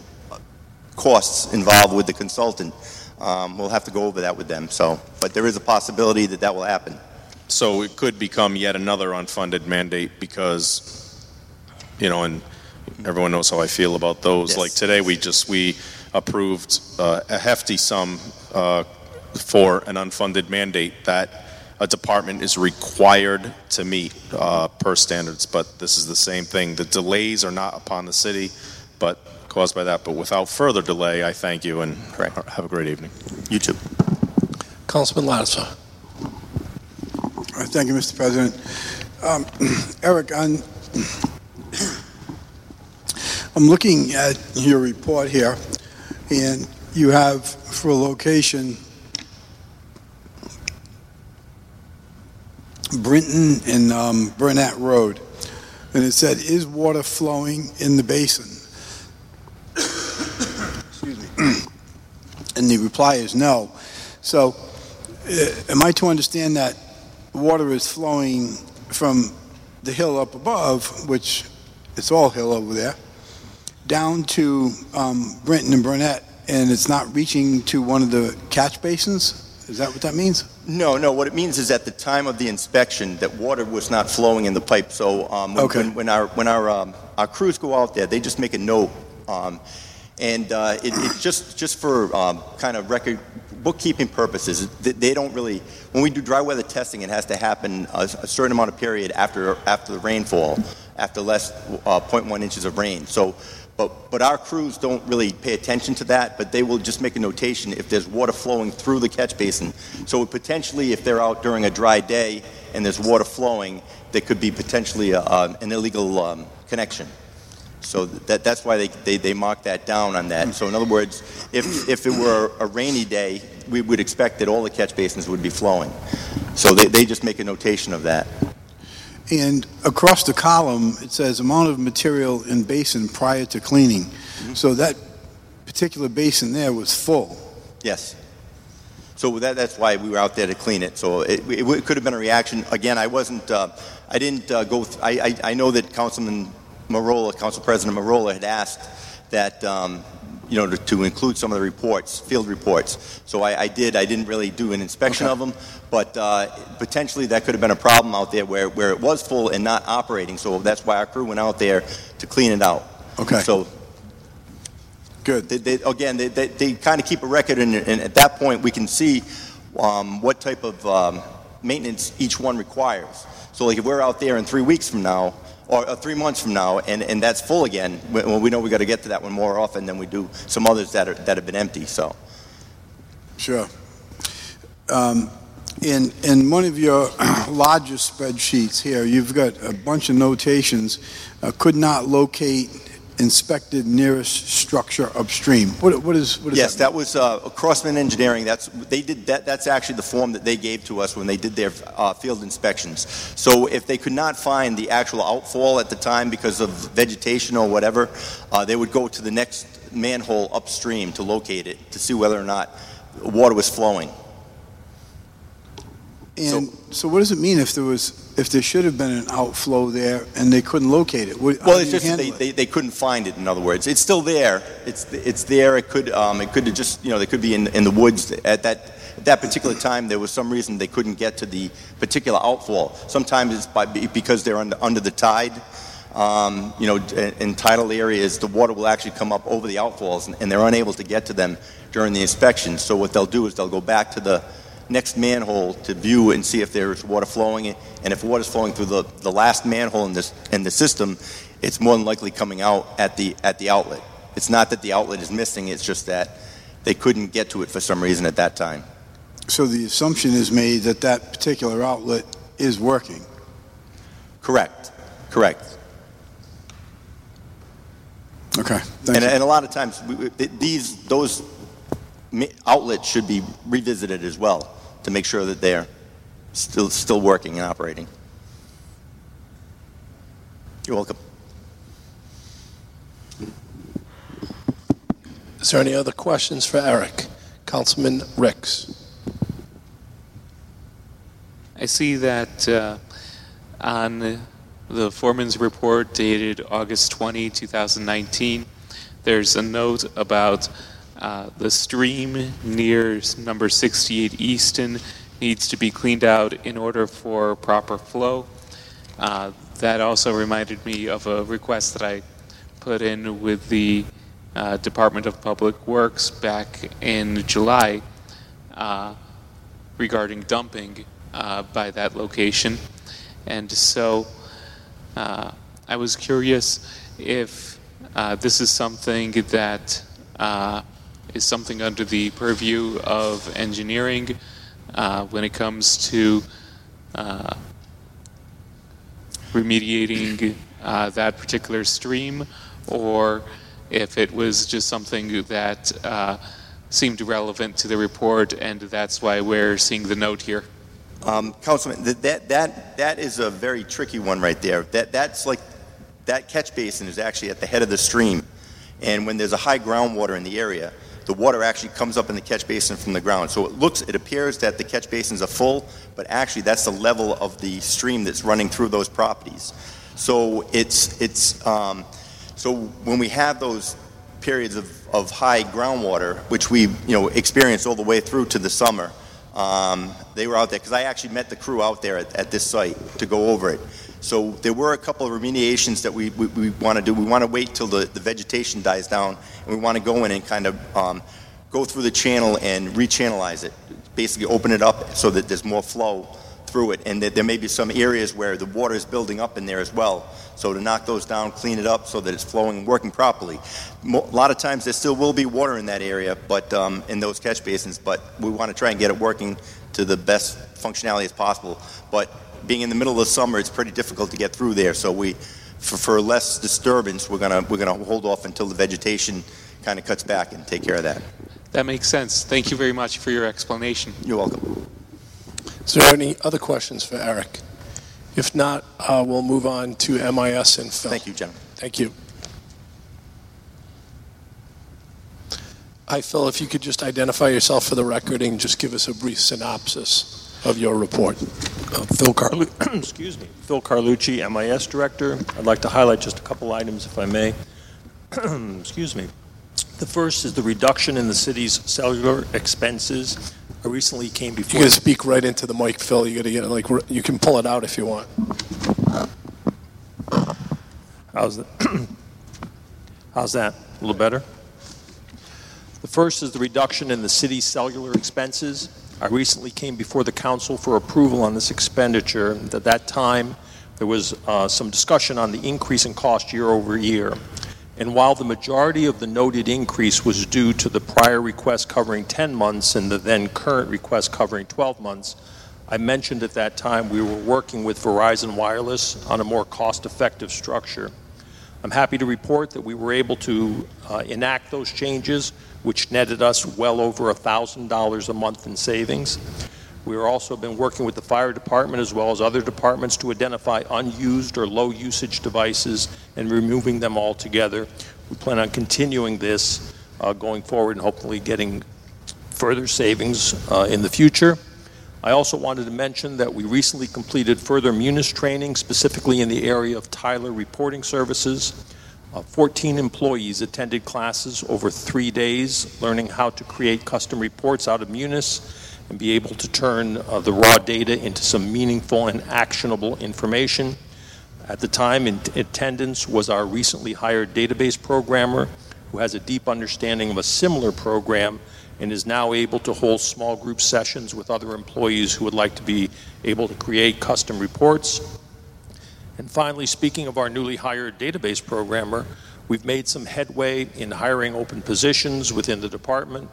costs involved with the consultant. Um, we'll have to go over that with them. So, but there is a possibility that that will happen. So it could become yet another unfunded mandate because, you know, and everyone knows how I feel about those. Yes. Like today, we just we approved uh, a hefty sum uh, for an unfunded mandate that a department is required to meet uh, per standards. But this is the same thing. The delays are not upon the city, but caused by that. But without further delay, I thank you and have a great evening. You too. Councilman Lattiser. Uh, Thank you, Mister President. Um, Eric, on, I'm looking at your report here, and you have for a location Brinton and um, Burnett Road, and it said, "Is water flowing in the basin?" Excuse me. And the reply is no. So, uh, am I to understand that water is flowing from the hill up above, which it's all hill over there, down to um, Brinton and Burnett, and it's not reaching to one of the catch basins? Is that what that means? No, no. What it means is at the time of the inspection, that water was not flowing in the pipe. So um, when, Okay. when, when our when our um, our crews go out there, they just make a note, um, and uh, it, it just just for um, kind of record bookkeeping purposes. They, they don't really. When we do dry weather testing, it has to happen a, a certain amount of period after after the rainfall, after less uh, zero point one inches of rain. So. But, but our crews don't really pay attention to that, but they will just make a notation if there's water flowing through the catch basin. So potentially, if they're out during a dry day and there's water flowing, there could be potentially a, uh, an illegal um, connection. So that, that's why they, they, they mark that down on that. So in other words, if, if it were a rainy day, we would expect that all the catch basins would be flowing. So they, they just make a notation of that. And across the column, it says amount of material in basin prior to cleaning. Mm-hmm. So that particular basin there was full. Yes. So that, that's why we were out there to clean it. So it, it, it could have been a reaction. Again, I wasn't, uh, I didn't uh, go, th- I, I, I know that Councilman Marola, Council President Marola had asked that, um, you know, to, to include some of the reports, field reports. So I, I did, I didn't really do an inspection Okay. of them, but uh, potentially that could have been a problem out there where, where it was full and not operating. So that's why our crew went out there to clean it out. Okay. So Good. They, they, again, they, they, they kind of keep a record, and, and at that point we can see um, what type of um, maintenance each one requires. So like if we're out there in three weeks from now, or uh, three months from now, and, and that's full again, we, well, we know we got to get to that one more often than we do some others that, are, that have been empty. So. Sure. Um, in, in one of your largest spreadsheets here, you've got a bunch of notations, uh, could not locate inspected nearest structure upstream. What, what is, what is Yes, that? that was uh, Crossman Engineering. That's they did that. That's actually the form that they gave to us when they did their uh, field inspections. So if they could not find the actual outfall at the time because of vegetation or whatever, uh, they would go to the next manhole upstream to locate it to see whether or not water was flowing. And so, so what does it mean if there was, if there should have been an outflow there and they couldn't locate it? What, how Well, do it's you just handle they, it? they, they couldn't find it. In other words, it's still there. It's it's there. It could um, it could have just you know they could be in in the woods at that at that particular time. There was some reason they couldn't get to the particular outfall. Sometimes it's by because they're under under the tide. Um, you know, in, in tidal areas, the water will actually come up over the outfalls, and, and they're unable to get to them during the inspection. So what they'll do is they'll go back to the next manhole to view and see if there's water flowing, and if water's flowing through the, the last manhole in this in the system, it's more than likely coming out at the at the outlet. It's not that the outlet is missing, it's just that they couldn't get to it for some reason at that time. So the assumption is made that that particular outlet is working. Correct. Correct. Okay. And, and a lot of times, we, we- these those ma- outlets should be revisited as well to make sure that they're still still working and operating. You're welcome. Is there any other questions for Eric? Councilman Ricks. I see that uh, on the foreman's report dated August twentieth, two thousand nineteen, there's a note about uh, the stream near number sixty-eight Easton needs to be cleaned out in order for proper flow. Uh, that also reminded me of a request that I put in with the uh, Department of Public Works back in July uh, regarding dumping uh, by that location. And so uh, I was curious if Uh, this is something that uh, is something under the purview of engineering uh, when it comes to uh, remediating uh, that particular stream, or if it was just something that uh, seemed relevant to the report, and that's why we're seeing the note here. Um, Councilman, that, that that that is a very tricky one right there. That that's like that catch basin is actually at the head of the stream, and when there's a high groundwater in the area, the water actually comes up in the catch basin from the ground. So it looks, it appears that the catch basins are full, but actually that's the level of the stream that's running through those properties. So it's it's um, so when we have those periods of, of high groundwater, which we you know experienced all the way through to the summer, um, they were out there because I actually met the crew out there at, at this site to go over it. So there were a couple of remediations that we, we, we want to do. We want to wait till the, the vegetation dies down, and we want to go in and kind of um, go through the channel and rechannelize it, basically open it up so that there's more flow through it, and that there may be some areas where the water is building up in there as well. So to knock those down, clean it up so that it's flowing and working properly. Mo- a lot of times there still will be water in that area, but um, in those catch basins, but we want to try and get it working to the best functionality as possible. But being in the middle of the summer, it's pretty difficult to get through there. So we, for, for less disturbance, we're gonna we're gonna hold off until the vegetation kind of cuts back and take care of that. That makes sense. Thank you very much for your explanation. You're welcome. Is there any other questions for Eric? If not, uh, we'll move on to M I S and Phil. Thank you, gentlemen. Thank you. Hi, Phil. If you could just identify yourself for the record and just give us a brief synopsis of your report. Uh, Phil Carlu- excuse me, Phil Carlucci, M I S Director. I'd like to highlight just a couple items, if I may. Excuse me. The first is the reduction in the city's cellular expenses. I recently came before. You got to speak right into the mic, Phil. You got to get it like you can pull it out if you want. How's that? How's that? A little better? The first is the reduction in the city's cellular expenses. I recently came before the council for approval on this expenditure. At that time, there was uh, some discussion on the increase in cost year over year. And while the majority of the noted increase was due to the prior request covering ten months and the then current request covering twelve months, I mentioned at that time we were working with Verizon Wireless on a more cost-effective structure. I'm happy to report that we were able to uh, enact those changes, which netted us well over one thousand dollars a month in savings. We've also been working with the fire department as well as other departments to identify unused or low usage devices and removing them altogether. We plan on continuing this uh, going forward and hopefully getting further savings uh, in the future. I also wanted to mention that we recently completed further Munis training, specifically in the area of Tyler reporting services. Uh, fourteen employees attended classes over three days, learning how to create custom reports out of Munis and be able to turn uh, the raw data into some meaningful and actionable information. At the time, in attendance was our recently hired database programmer who has a deep understanding of a similar program and is now able to hold small group sessions with other employees who would like to be able to create custom reports. And finally, speaking of our newly hired database programmer, we've made some headway in hiring open positions within the department.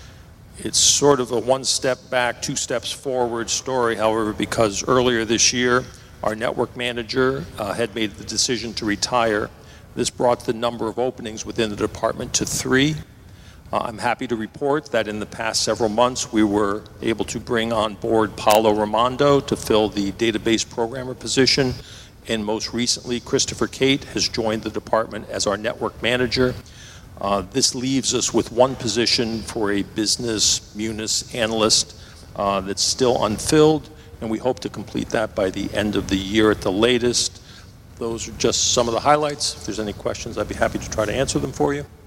It's sort of a one step back, two steps forward story, however, because earlier this year, our network manager uh, had made the decision to retire. This brought the number of openings within the department to three. Uh, I'm happy to report that in the past several months, we were able to bring on board Paulo Raimondo to fill the database programmer position. And most recently, Christopher Cate has joined the department as our network manager. Uh, this leaves us with one position for a business Munis analyst uh, that's still unfilled, and we hope to complete that by the end of the year at the latest. Those are just some of the highlights. If there's any questions, I'd be happy to try to answer them for you.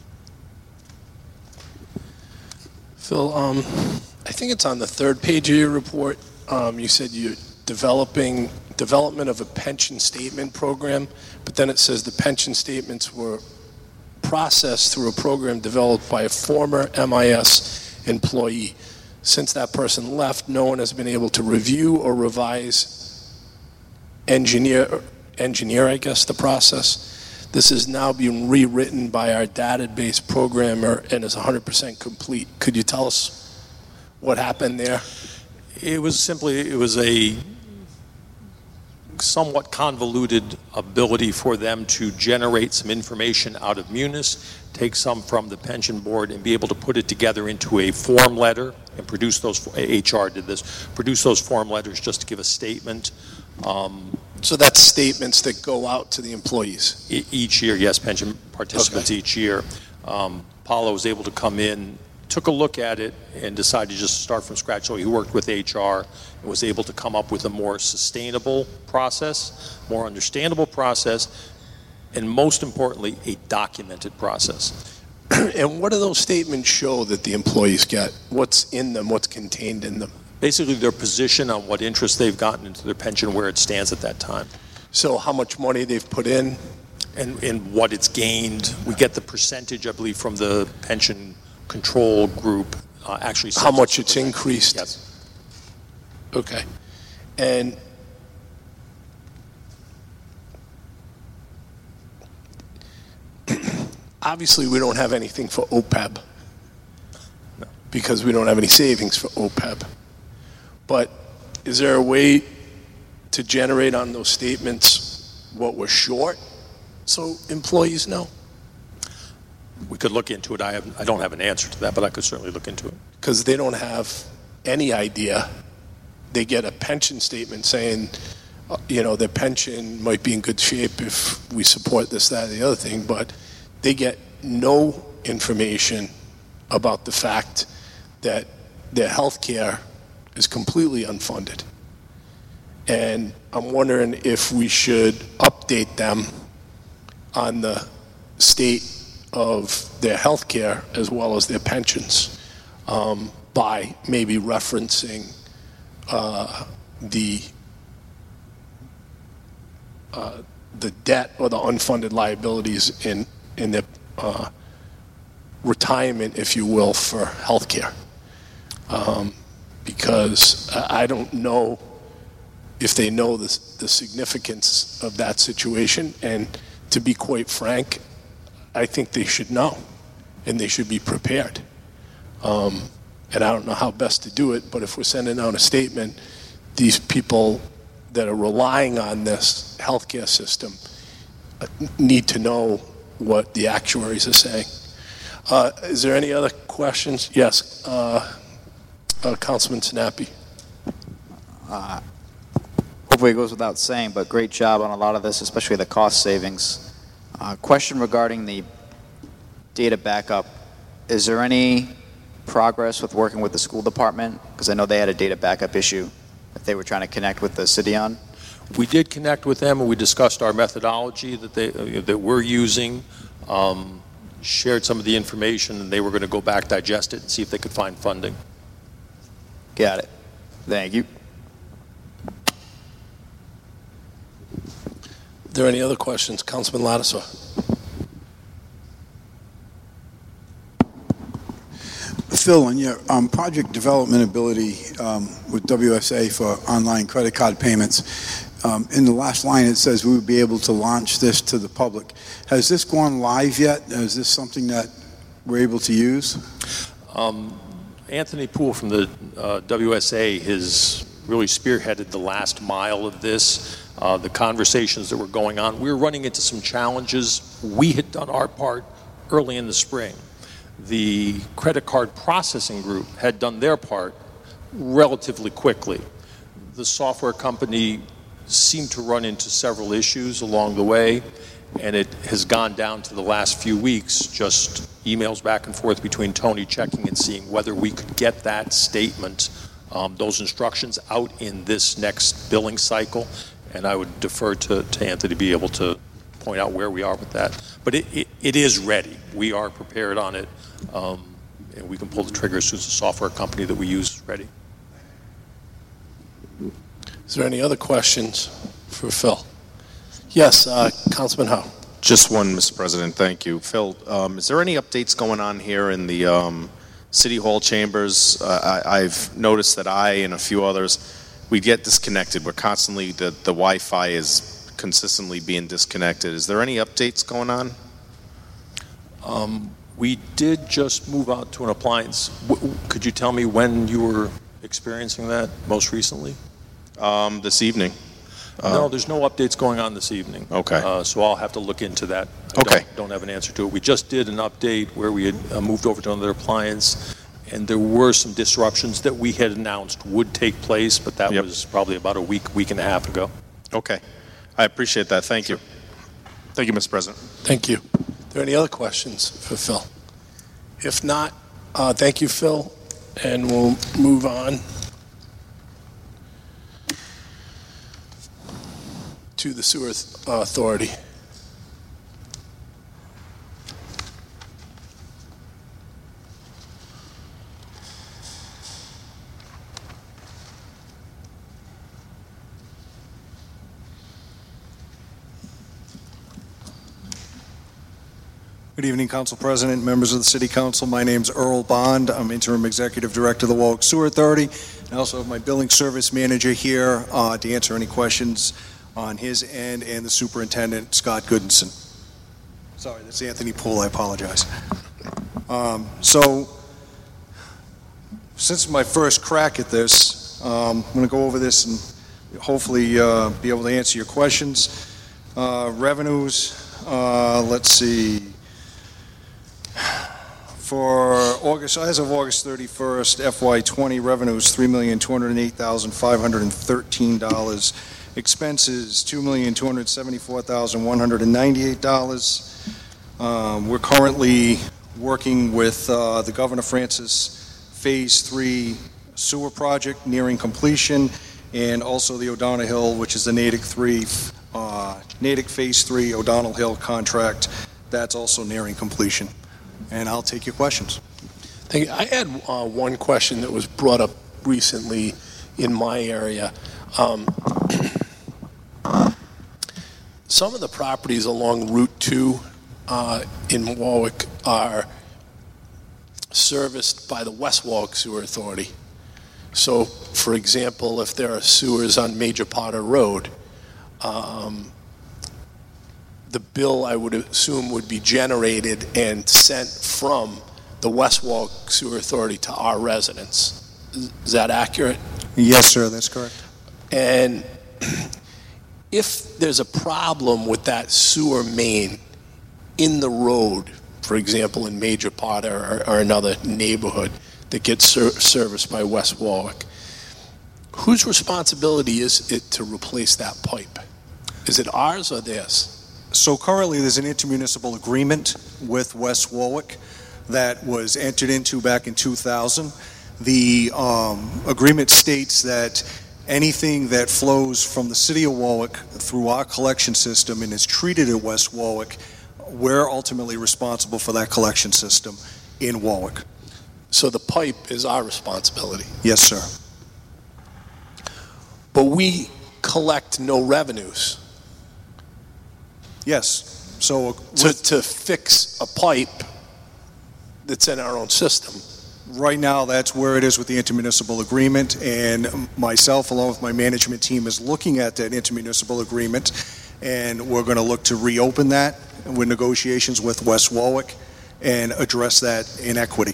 Phil, um, I think it's on the third page of your report. Um, you said you're developing development of a pension statement program, but then it says the pension statements were processed through a program developed by a former M I S employee. Since that person left, no one has been able to review or revise, engineer, engineer, I guess, the process. This is now being rewritten by our database programmer and is one hundred percent complete. Could you tell us what happened there? It was simply, it was a somewhat convoluted ability for them to generate some information out of Munis, take some from the pension board, and be able to put it together into a form letter and produce those, H R did this, produce those form letters just to give a statement. Um, So that's statements that go out to the employees? e- Each year, yes, pension participants Okay. each year. Um, Paulo was able to come in, took a look at it, and decided to just start from scratch. So he worked with H R and was able to come up with a more sustainable process, more understandable process, and most importantly, a documented process. And what do those statements show that the employees get? What's in them? What's contained in them? Basically, their position on what interest they've gotten into their pension, where it stands at that time. So how much money they've put in? And, and what it's gained. We get the percentage, I believe, from the pension control group, uh, actually. How much it's increased? Yes. Okay. And obviously, we don't have anything for O P E B because we don't have any savings for O P E B. But is there a way to generate on those statements what we're short so employees know? We could look into it. I have, I don't have an answer to that, but I could certainly look into it. Because they don't have any idea. They get a pension statement saying, uh, you know, their pension might be in good shape if we support this, that, or the other thing, but they get no information about the fact that their health care is completely unfunded. And I'm wondering if we should update them on the state of their health care as well as their pensions um, by maybe referencing uh, the uh, the debt or the unfunded liabilities in in their uh, retirement, if you will, for health care. Um, because I I don't know if they know the, the significance of that situation, and to be quite frank, I think they should know, and they should be prepared. Um, and I don't know how best to do it, but if we're sending out a statement, these people that are relying on this healthcare system uh, need to know what the actuaries are saying. Uh, is there any other questions? Yes, uh, uh, Councilman Sinapi. Uh, hopefully it goes without saying, but great job on a lot of this, especially the cost savings. Uh, question regarding the data backup. Is there any progress with working with the school department? Because I know they had a data backup issue that they were trying to connect with the city on. We did connect with them, and we discussed our methodology that they uh, that we're using, um, shared some of the information, and they were going to go back, digest it, and see if they could find funding. Got it. Thank you. Are there any other questions? Councilman Lattisaw. Phil, in your um, project development ability um, with W S A for online credit card payments, um, in the last line it says we would be able to launch this to the public. Has this gone live yet? Is this something that we're able to use? Um, Anthony Poole from the uh, W S A has really spearheaded the last mile of this, uh, the conversations that were going on. We were running into some challenges. We had done our part early in the spring. The credit card processing group had done their part relatively quickly. The software company seemed to run into several issues along the way, and it has gone down to the last few weeks, just emails back and forth between Tony checking and seeing whether we could get that statement, um, those instructions out in this next billing cycle. And I would defer to, to Anthony to be able to point out where we are with that. But it, it, it is ready. We are prepared on it. Um, and we can pull the trigger as soon as the software company that we use is ready. Is there any other questions for Phil? Yes, uh, Councilman Howe. Just one, Mister President. Thank you. Phil, um, is there any updates going on here in the um, City Hall chambers? Uh, I, I've noticed that I and a few others, we get disconnected. We're constantly, the, the Wi-Fi is consistently being disconnected. Is there any updates going on? Um, we did just move out to an appliance. W- could you tell me when you were experiencing that most recently? Um, this evening. Uh, no, there's no updates going on this evening. Okay. Uh, so I'll have to look into that. I Okay. Don't, don't have an answer to it. We just did an update where we had uh, moved over to another appliance, and there were some disruptions that we had announced would take place, but that Yep. was probably about a week, week and a half ago. Okay. I appreciate that. Thank you. Thank you, Mister President. Thank you. Are there any other questions for Phil? If not, uh, thank you, Phil, and we'll move on to the Sewer Authority. Good evening, Council President, members of the City Council. My name's Earl Bond. I'm Interim Executive Director of the Warwick Sewer Authority. I also have my Billing Service Manager here uh, to answer any questions on his end, and the Superintendent, Scott Goodinson. Sorry, that's Anthony Poole. I apologize. Um, so, since my first crack at this, um, I'm going to go over this and hopefully uh, be able to answer your questions. Uh, revenues, uh, let's see. For August, as of August thirty-first, F Y twenty revenues three million two hundred eight thousand five hundred thirteen dollars. Expenses two million two hundred seventy-four thousand one hundred ninety-eight dollars. Um, we're currently working with uh, the Governor Francis Phase three sewer project nearing completion, and also the O'Donnell Hill, which is the Natick three, uh, Natick Phase three O'Donnell Hill contract. That's also nearing completion. And I'll take your questions. Thank you. I had uh, one question that was brought up recently in my area. Um, some of the properties along Route two uh, in Warwick are serviced by the West Warwick Sewer Authority. So, for example, if there are sewers on Major Potter Road, um, the bill, I would assume, would be generated and sent from the West Warwick Sewer Authority to our residents. Is that accurate? Yes, sir, that's correct. And if there's a problem with that sewer main in the road, for example, in Major Potter or, or another neighborhood that gets ser- serviced by West Warwick, whose responsibility is it to replace that pipe? Is it ours or theirs? So currently there's an intermunicipal agreement with West Warwick that was entered into back in two thousand. The um, agreement states that anything that flows from the city of Warwick through our collection system and is treated at West Warwick, we're ultimately responsible for that collection system in Warwick. So the pipe is our responsibility? Yes, sir. But we collect no revenues. Yes. So to, to fix a pipe that's in our own system. Right now, that's where it is with the intermunicipal agreement, and myself, along with my management team, is looking at that intermunicipal agreement, and we're going to look to reopen that with negotiations with West Warwick and address that inequity.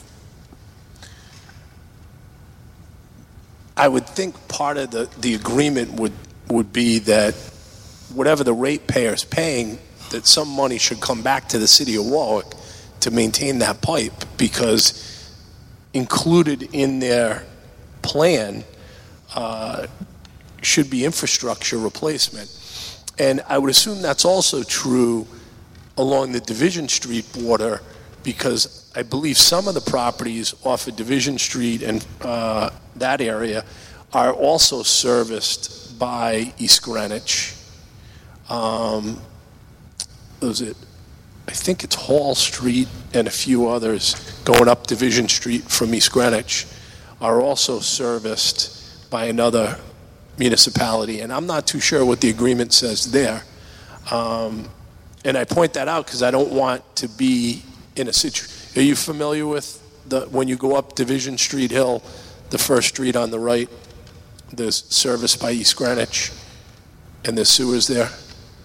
I would think part of the, the agreement would, would be that whatever the ratepayer is paying, that some money should come back to the city of Warwick to maintain that pipe, because included in their plan uh, should be infrastructure replacement. And I would assume that's also true along the Division Street border, because I believe some of the properties off of Division Street and uh, that area are also serviced by East Greenwich. Um, was it, I think it's Hall Street and a few others going up Division Street from East Greenwich are also serviced by another municipality. And I'm not too sure what the agreement says there. Um, and I point that out because I don't want to be in a situation. Are you familiar with the, when you go up Division Street Hill, the first street on the right, there's service by East Greenwich and there's sewers there?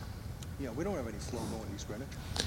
Yeah, we don't have any flow going East Greenwich.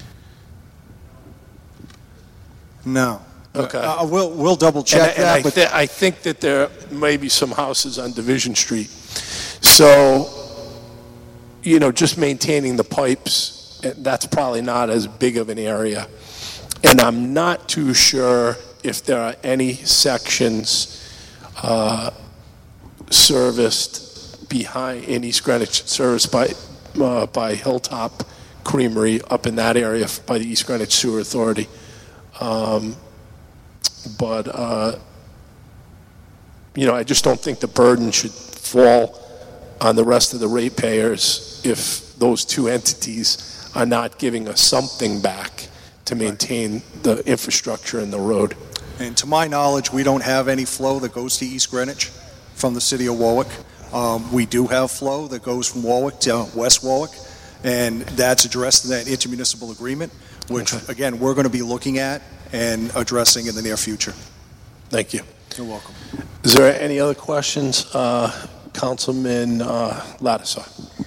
No. Okay. Uh, we'll, we'll double And I- check and that, I, but thi- I think that there may be some houses on Division Street. So, you know, just maintaining the pipes, eh, that's probably not as big of an area. And I'm not too sure if there are any sections uh, serviced behind, in East Greenwich, serviced by, uh, by Hilltop Creamery up in that area by the East Greenwich Sewer Authority. Um, But, uh, you know, I just don't think the burden should fall on the rest of the ratepayers if those two entities are not giving us something back to maintain the infrastructure and the road. And to my knowledge, we don't have any flow that goes to East Greenwich from the city of Warwick. Um, we do have flow that goes from Warwick to West Warwick, and that's addressed in that intermunicipal agreement, which, okay. again, we're going to be looking at and addressing in the near future. Thank you. You're welcome. Is there any other questions? Uh, Councilman uh, Lattisaw.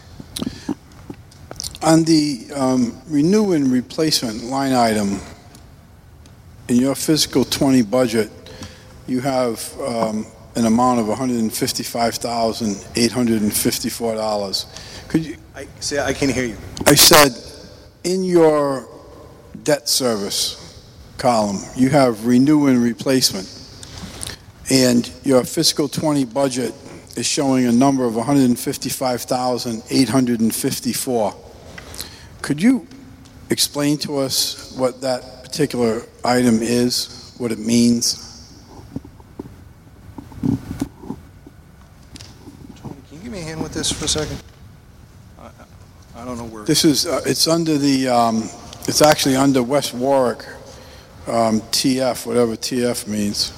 On the um, renew and replacement line item, in your fiscal twenty budget, you have um, an amount of one hundred fifty-five thousand eight hundred fifty-four dollars. Could you? I, see, I can't hear you. I said, in your debt service column, you have renew and replacement, and your fiscal twenty budget is showing a number of one hundred fifty-five thousand eight hundred fifty-four. Could you explain to us what that particular item is, what it means? Tony, can you give me a hand with this for a second? I, I don't know where. This is, uh, it's under the, um, it's actually under West Warwick, um, T F, whatever T F means.